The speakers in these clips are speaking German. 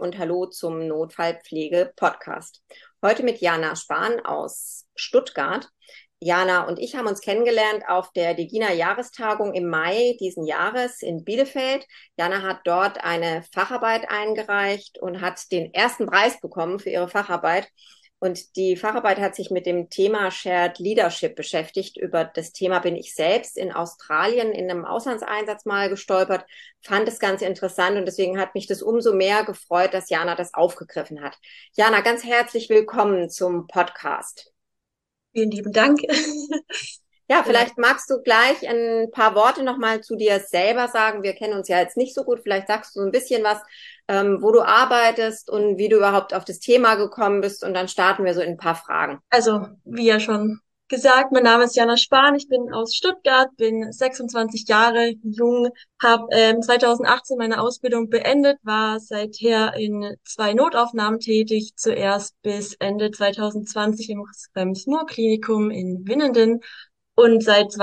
und hallo zum Notfallpflege-Podcast. Heute mit Jana Spahn aus Stuttgart. Jana und ich haben uns kennengelernt auf der DEGINA-Jahrestagung im Mai diesen Jahres in Bielefeld. Jana hat dort eine Facharbeit eingereicht und hat den ersten Preis bekommen für ihre Facharbeit. Und die Facharbeit hat sich mit dem Thema Shared Leadership beschäftigt. Über das Thema bin ich selbst in Australien in einem Auslandseinsatz mal gestolpert, fand es ganz interessant und deswegen hat mich das umso mehr gefreut, dass Jana das aufgegriffen hat. Jana, ganz herzlich willkommen zum Podcast. Vielen lieben Dank. Ja, Ja, vielleicht magst du gleich ein paar Worte nochmal zu dir selber sagen. Wir kennen uns ja jetzt nicht so gut. Vielleicht sagst du so ein bisschen was, wo du arbeitest und wie du überhaupt auf das Thema gekommen bist. Und dann starten wir so in ein paar Fragen. also wie ja schon gesagt, mein Name ist Jana Spahn, ich bin aus Stuttgart, bin 26 Jahre jung, habe 2018 meine Ausbildung beendet, war seither in 2 Notaufnahmen tätig, zuerst bis Ende 2020 im Rems-Murr-Klinikum in Winnenden und seit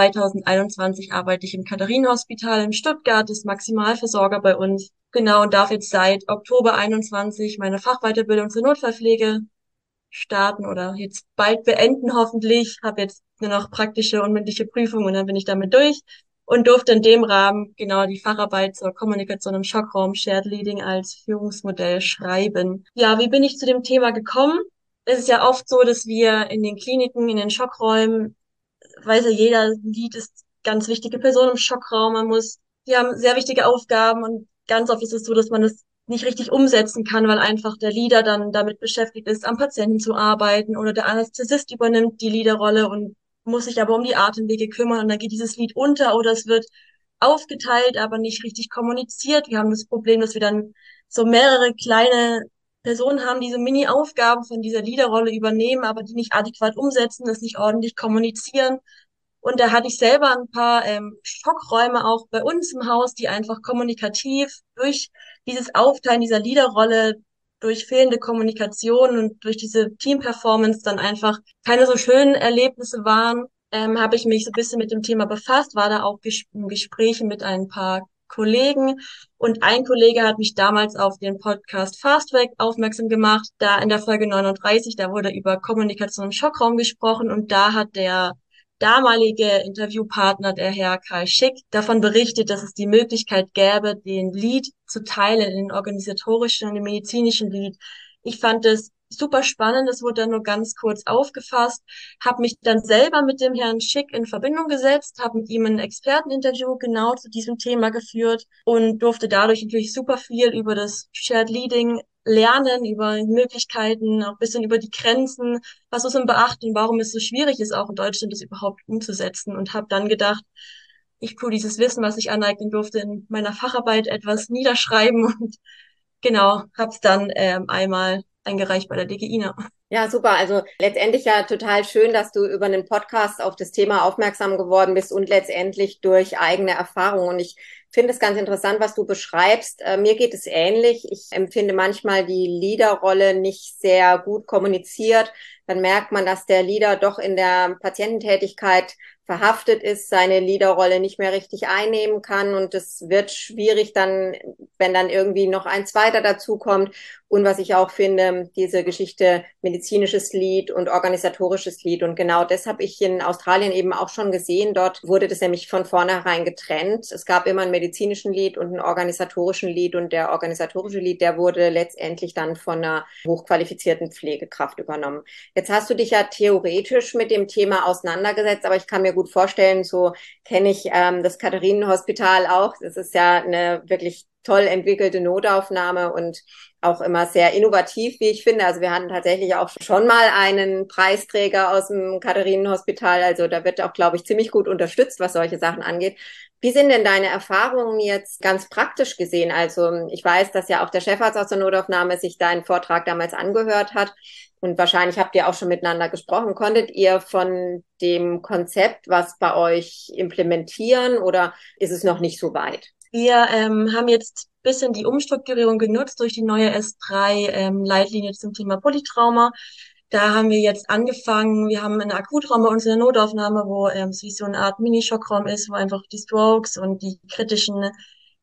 2021 arbeite ich im Katharinenhospital in Stuttgart, ist Maximalversorger bei uns. Genau, und darf jetzt seit Oktober 21 meine Fachweiterbildung zur Notfallpflege starten oder jetzt bald beenden hoffentlich. Habe jetzt nur noch praktische und mündliche Prüfungen und dann bin ich damit durch und durfte in dem Rahmen genau die Facharbeit zur Kommunikation im Schockraum Shared Leading als Führungsmodell schreiben. Ja, wie bin ich zu dem Thema gekommen? Es ist ja oft so, dass wir in den Kliniken, in den Schockräumen, weiß ja jeder, ein Lead ist ganz wichtige Person im Schockraum. Die haben sehr wichtige Aufgaben und ganz oft ist es so, dass man das nicht richtig umsetzen kann, weil einfach der Leader dann damit beschäftigt ist, am Patienten zu arbeiten oder der Anästhesist übernimmt die Leaderrolle und muss sich aber um die Atemwege kümmern und dann geht dieses Lied unter oder es wird aufgeteilt, aber nicht richtig kommuniziert. Wir haben das Problem, dass wir dann so mehrere kleine Personen haben, die so Mini-Aufgaben von dieser Leaderrolle übernehmen, aber die nicht adäquat umsetzen, das nicht ordentlich kommunizieren. Und da hatte ich selber ein paar Schockräume auch bei uns im Haus, die einfach kommunikativ durch dieses Aufteilen dieser Leaderrolle, durch fehlende Kommunikation und durch diese Team-Performance dann einfach keine so schönen Erlebnisse waren, habe ich mich so ein bisschen mit dem Thema befasst, war da auch in Gesprächen mit ein paar Kollegen und ein Kollege hat mich damals auf den Podcast Fast Track aufmerksam gemacht, da in der Folge 39, da wurde über Kommunikation im Schockraum gesprochen und da hat der damalige Interviewpartner, der Herr Karl Schick, davon berichtet, dass es die Möglichkeit gäbe, den Lead zu teilen, in den organisatorischen und den medizinischen Lead. Ich fand es super spannend, das wurde dann nur ganz kurz aufgefasst, habe mich dann selber mit dem Herrn Schick in Verbindung gesetzt, habe mit ihm ein Experteninterview genau zu diesem Thema geführt und durfte dadurch natürlich super viel über das Shared Leading lernen, über Möglichkeiten, auch ein bisschen über die Grenzen, was muss man beachten, warum es so schwierig ist, auch in Deutschland das überhaupt umzusetzen und habe dann gedacht, ich tue dieses Wissen, was ich aneignen durfte, in meiner Facharbeit etwas niederschreiben und genau, habe es dann einmal eingereicht bei der DGINA. Ja, super. Also letztendlich ja total schön, dass du über einen Podcast auf das Thema aufmerksam geworden bist und letztendlich durch eigene Erfahrungen. Und ich finde es ganz interessant, was du beschreibst. Mir geht es ähnlich. Ich empfinde manchmal die Leaderrolle nicht sehr gut kommuniziert. Dann merkt man, dass der Leader doch in der Patiententätigkeit verhaftet ist, seine Leaderrolle nicht mehr richtig einnehmen kann. Und es wird schwierig dann, wenn dann irgendwie noch ein zweiter dazukommt. Und was ich auch finde, diese Geschichte medizinisches Lead und organisatorisches Lead. Und genau das habe ich in Australien eben auch schon gesehen. Dort wurde das nämlich von vornherein getrennt. Es gab immer einen medizinischen Lead und einen organisatorischen Lead. Und der organisatorische Lead, der wurde letztendlich dann von einer hochqualifizierten Pflegekraft übernommen. Jetzt hast du dich ja theoretisch mit dem Thema auseinandergesetzt, aber ich kann mir gut vorstellen, so kenne ich das Katharinenhospital auch. Das ist ja eine wirklich toll entwickelte Notaufnahme und auch immer sehr innovativ, wie ich finde. Also wir hatten tatsächlich auch schon mal einen Preisträger aus dem Katharinenhospital. Also da wird auch, glaube ich, ziemlich gut unterstützt, was solche Sachen angeht. Wie sind denn deine Erfahrungen jetzt ganz praktisch gesehen? Also ich weiß, dass ja auch der Chefarzt aus der Notaufnahme sich deinen Vortrag damals angehört hat. Und wahrscheinlich habt ihr auch schon miteinander gesprochen. Konntet ihr von dem Konzept was bei euch implementieren oder ist es noch nicht so weit? Wir haben jetzt ein bisschen die Umstrukturierung genutzt durch die neue S3 Leitlinie zum Thema Polytrauma. Da haben wir jetzt angefangen, wir haben einen Akutraum bei uns in der Notaufnahme, wo es wie so eine Art Mini-Schockraum ist, wo einfach die Strokes und die kritischen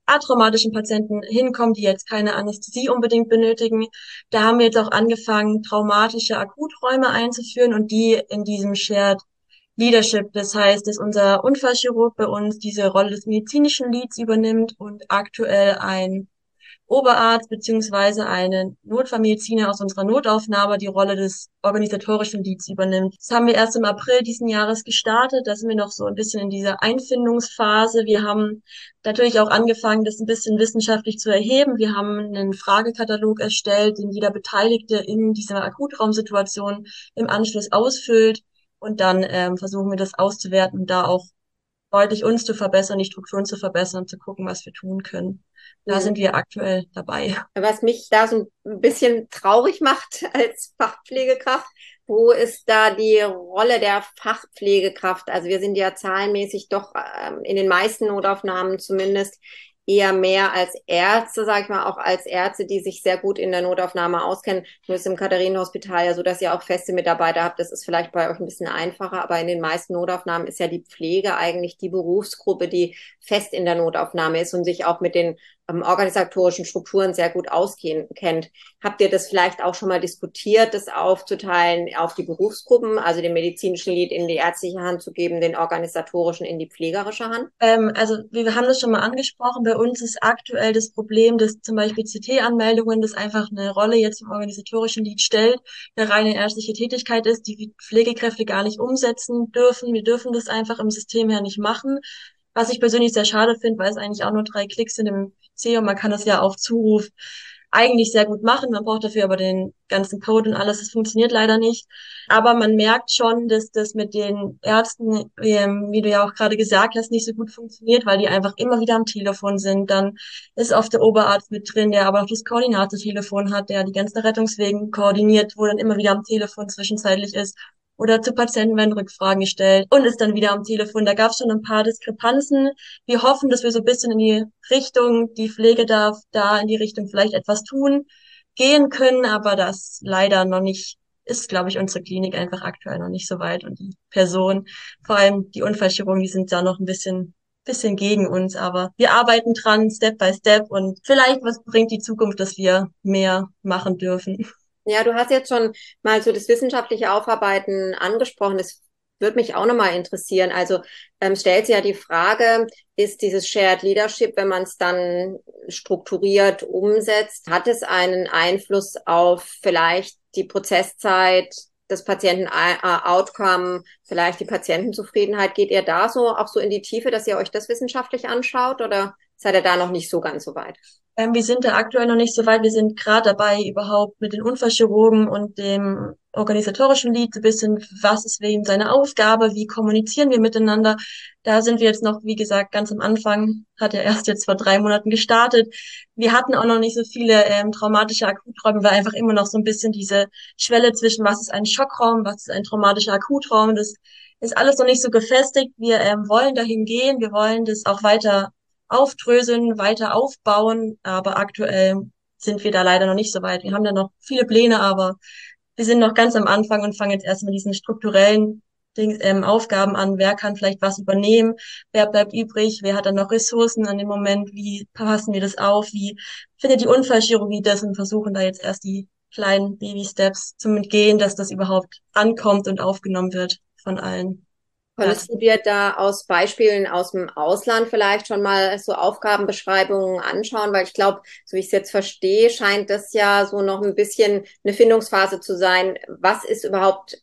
atraumatischen Patienten hinkommen, die jetzt keine Anästhesie unbedingt benötigen. Da haben wir jetzt auch angefangen, traumatische Akuträume einzuführen und die in diesem Shared Leadership. Das heißt, dass unser Unfallchirurg bei uns diese Rolle des medizinischen Leads übernimmt und aktuell ein Oberarzt beziehungsweise eine Notfallmediziner aus unserer Notaufnahme die Rolle des organisatorischen Leads übernimmt. Das haben wir erst im April diesen Jahres gestartet. Da sind wir noch so ein bisschen in dieser Einfindungsphase. Wir haben natürlich auch angefangen, das ein bisschen wissenschaftlich zu erheben. Wir haben einen Fragekatalog erstellt, den jeder Beteiligte in dieser Akutraumsituation im Anschluss ausfüllt. Und dann versuchen wir das auszuwerten und da auch deutlich uns zu verbessern, die Strukturen zu verbessern, zu gucken, was wir tun können. Da Mhm. sind wir aktuell dabei. Was mich da so ein bisschen traurig macht als Fachpflegekraft, wo ist da die Rolle der Fachpflegekraft? Also wir sind ja zahlenmäßig doch in den meisten Notaufnahmen zumindest eher mehr als Ärzte, sage ich mal, auch als Ärzte, die sich sehr gut in der Notaufnahme auskennen. Nur ist im Katharinenhospital ja so, dass ihr auch feste Mitarbeiter habt. Das ist vielleicht bei euch ein bisschen einfacher, aber in den meisten Notaufnahmen ist ja die Pflege eigentlich die Berufsgruppe, die fest in der Notaufnahme ist und sich auch mit den organisatorischen Strukturen sehr gut kennt. Habt ihr das vielleicht auch schon mal diskutiert, das aufzuteilen auf die Berufsgruppen, also den medizinischen Lead in die ärztliche Hand zu geben, den organisatorischen in die pflegerische Hand? Also wir haben das schon mal angesprochen. Bei uns ist aktuell das Problem, dass zum Beispiel CT-Anmeldungen, das einfach eine Rolle jetzt im organisatorischen Lead stellt, eine reine ärztliche Tätigkeit ist, die Pflegekräfte gar nicht umsetzen dürfen. Wir dürfen das einfach im System her nicht machen. Was ich persönlich sehr schade finde, weil es eigentlich auch nur 3 Klicks sind im PC und man kann das ja auf Zuruf eigentlich sehr gut machen. Man braucht dafür aber den ganzen Code und alles. Das funktioniert leider nicht. Aber man merkt schon, dass das mit den Ärzten, wie du ja auch gerade gesagt hast, nicht so gut funktioniert, weil die einfach immer wieder am Telefon sind. Dann ist oft der Oberarzt mit drin, der aber auch das Koordinatortelefon hat, der die ganzen Rettungswegen koordiniert, wo dann immer wieder am Telefon zwischenzeitlich ist. Oder zu Patienten werden Rückfragen gestellt und ist dann wieder am Telefon. Da gab es schon ein paar Diskrepanzen. Wir hoffen, dass wir so ein bisschen in die Richtung, die Pflege darf da in die Richtung vielleicht etwas tun, gehen können, aber das leider noch nicht ist, glaube ich, unsere Klinik einfach aktuell noch nicht so weit und die Person, vor allem die Unfallchirurgen, die sind da noch ein bisschen gegen uns, aber wir arbeiten dran, Step by Step und vielleicht was bringt die Zukunft, dass wir mehr machen dürfen. Ja, du hast jetzt schon mal so das wissenschaftliche Aufarbeiten angesprochen. Das würde mich auch nochmal interessieren. Also stellt sich ja die Frage, ist dieses Shared Leadership, wenn man es dann strukturiert umsetzt, hat es einen Einfluss auf vielleicht die Prozesszeit des Patienten-Outcome, vielleicht die Patientenzufriedenheit? Geht ihr da so auch so in die Tiefe, dass ihr euch das wissenschaftlich anschaut oder seid ihr da noch nicht so ganz so weit? Wir sind da aktuell noch nicht so weit. Wir sind gerade dabei, überhaupt mit den Unfallchirurgen und dem organisatorischen Lead so ein bisschen, was ist wem seine Aufgabe, wie kommunizieren wir miteinander. Da sind wir jetzt noch, wie gesagt, ganz am Anfang, hat ja erst jetzt vor 3 Monaten gestartet. Wir hatten auch noch nicht so viele traumatische Akuträume, weil einfach immer noch so ein bisschen diese Schwelle zwischen, was ist ein Schockraum, was ist ein traumatischer Akutraum, das ist alles noch nicht so gefestigt. Wir wollen dahin gehen, wir wollen das auch weiter aufdröseln, weiter aufbauen, aber aktuell sind wir da leider noch nicht so weit. Wir haben da noch viele Pläne, aber wir sind noch ganz am Anfang und fangen jetzt erst mit diesen strukturellen Aufgaben an. Wer kann vielleicht was übernehmen? Wer bleibt übrig? Wer hat dann noch Ressourcen an dem Moment? Wie passen wir das auf? Wie findet die Unfallchirurgie das? Und versuchen da jetzt erst die kleinen Baby-Steps zu gehen, dass das überhaupt ankommt und aufgenommen wird von allen Konntest du Ärzten. dir da aus Beispielen aus dem Ausland vielleicht schon mal so Aufgabenbeschreibungen anschauen? Weil ich glaube, so wie ich es jetzt verstehe, scheint das ja so noch ein bisschen eine Findungsphase zu sein. Was ist überhaupt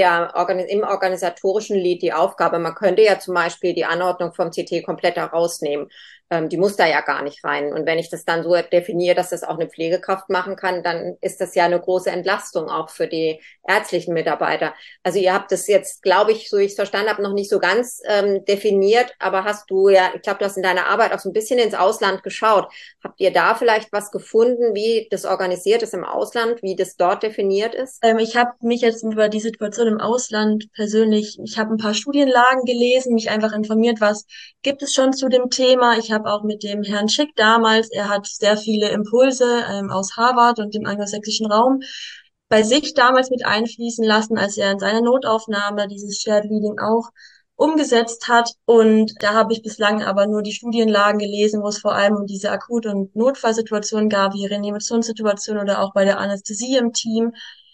im organisatorischen Lead die Aufgabe? Man könnte ja zum Beispiel die Anordnung vom CT komplett herausnehmen. Die muss da ja gar nicht rein. Und wenn ich das dann so definiere, dass das auch eine Pflegekraft machen kann, dann ist das ja eine große Entlastung auch für die ärztlichen Mitarbeiter. Also ihr habt das jetzt, glaube ich, so ich es verstanden habe, noch nicht so ganz definiert, aber hast du ja, ich glaube, du hast in deiner Arbeit auch so ein bisschen ins Ausland geschaut. Habt ihr da vielleicht was gefunden, wie das organisiert ist im Ausland, wie das dort definiert ist? Ich habe mich jetzt über die Situation im Ausland persönlich, ich habe ein paar Studienlagen gelesen, mich einfach informiert, was gibt es schon zu dem Thema. Ich habe auch mit dem Herrn Schick damals, er hat sehr viele Impulse aus Harvard und dem angelsächsischen Raum bei sich damals mit einfließen lassen, als er in seiner Notaufnahme dieses Shared Leading auch umgesetzt hat. Und da habe ich bislang aber nur die Studienlagen gelesen, wo es vor allem um diese Akut- und Notfallsituationen gab, wie Reanimationssituationen oder auch bei der Anästhesie im Team.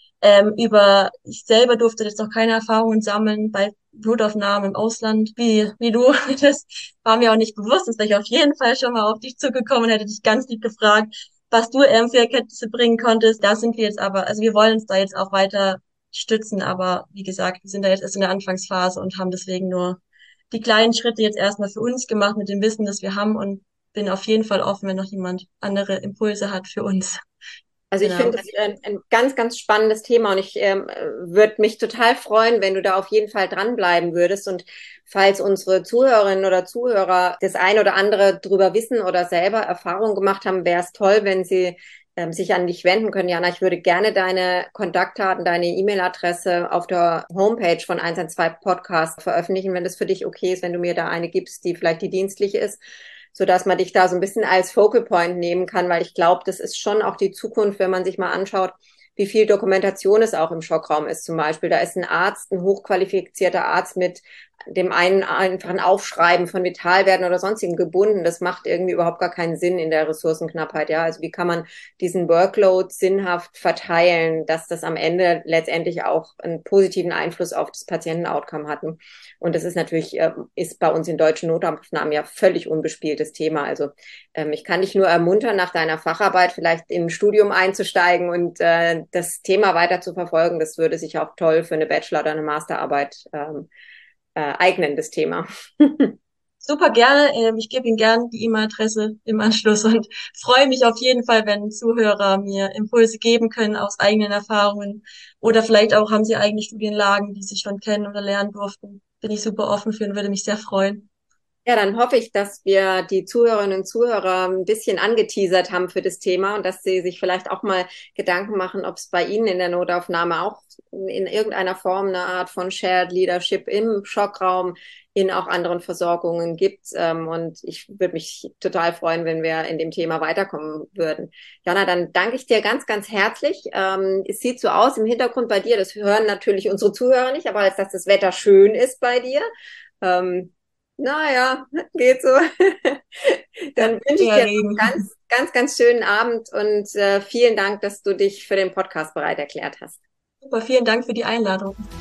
Ich selber durfte jetzt noch keine Erfahrungen sammeln bei Notaufnahmen im Ausland, wie du. Das war mir auch nicht bewusst, das wäre ich auf jeden Fall schon mal auf dich zugekommen und hätte dich ganz lieb gefragt, was du für Erkenntnisse bringen konntest. Da sind wir jetzt aber, also wir wollen uns da jetzt auch weiter stützen, aber wie gesagt, wir sind da jetzt erst in der Anfangsphase und haben deswegen nur die kleinen Schritte jetzt erstmal für uns gemacht mit dem Wissen, das wir haben und bin auf jeden Fall offen, wenn noch jemand andere Impulse hat für uns. Also ich Genau. finde es ein ganz, ganz spannendes Thema und ich würde mich total freuen, wenn du da auf jeden Fall dranbleiben würdest. Und falls unsere Zuhörerinnen oder Zuhörer das ein oder andere drüber wissen oder selber Erfahrung gemacht haben, wäre es toll, wenn sie sich an dich wenden können. Jana, ich würde gerne deine Kontaktdaten, deine E-Mail-Adresse auf der Homepage von 112 Podcast veröffentlichen, wenn das für dich okay ist, wenn du mir da eine gibst, die vielleicht die dienstliche ist, so dass man dich da so ein bisschen als Focal Point nehmen kann, weil ich glaube, das ist schon auch die Zukunft, wenn man sich mal anschaut, wie viel Dokumentation es auch im Schockraum ist. Zum Beispiel, da ist ein Arzt, ein hochqualifizierter Arzt mit dem einen einfachen Aufschreiben von Vitalwerten oder sonstigen gebunden. Das macht irgendwie überhaupt gar keinen Sinn in der Ressourcenknappheit. Ja, also wie kann man diesen Workload sinnhaft verteilen, dass das am Ende letztendlich auch einen positiven Einfluss auf das Patientenoutcome hat. Und das ist natürlich, ist bei uns in deutschen Notaufnahmen ja völlig unbespieltes Thema. Also ich kann dich nur ermuntern, nach deiner Facharbeit vielleicht in ein Studium einzusteigen und das Thema weiter zu verfolgen. Das würde sich auch toll für eine Bachelor- oder eine Masterarbeit eignen, das Thema. Super gerne. Ich gebe Ihnen gerne die E-Mail-Adresse im Anschluss und freue mich auf jeden Fall, wenn Zuhörer mir Impulse geben können aus eigenen Erfahrungen oder vielleicht auch haben Sie eigene Studienlagen, die Sie schon kennen oder lernen durften. Bin ich super offen für und würde mich sehr freuen. Ja, dann hoffe ich, dass wir die Zuhörerinnen und Zuhörer ein bisschen angeteasert haben für das Thema und dass sie sich vielleicht auch mal Gedanken machen, ob es bei Ihnen in der Notaufnahme auch in irgendeiner Form eine Art von Shared Leadership im Schockraum in auch anderen Versorgungen gibt. Und ich würde mich total freuen, wenn wir in dem Thema weiterkommen würden. Jana, dann danke ich dir ganz, ganz herzlich. Es sieht so aus im Hintergrund bei dir, das hören natürlich unsere Zuhörer nicht, aber als dass das Wetter schön ist bei dir. Ähm, naja, geht so. Dann Ja, wünsche ich eher dir noch Regen. einen ganz, ganz, ganz schönen Abend und vielen Dank, dass du dich für den Podcast bereit erklärt hast. Super, vielen Dank für die Einladung.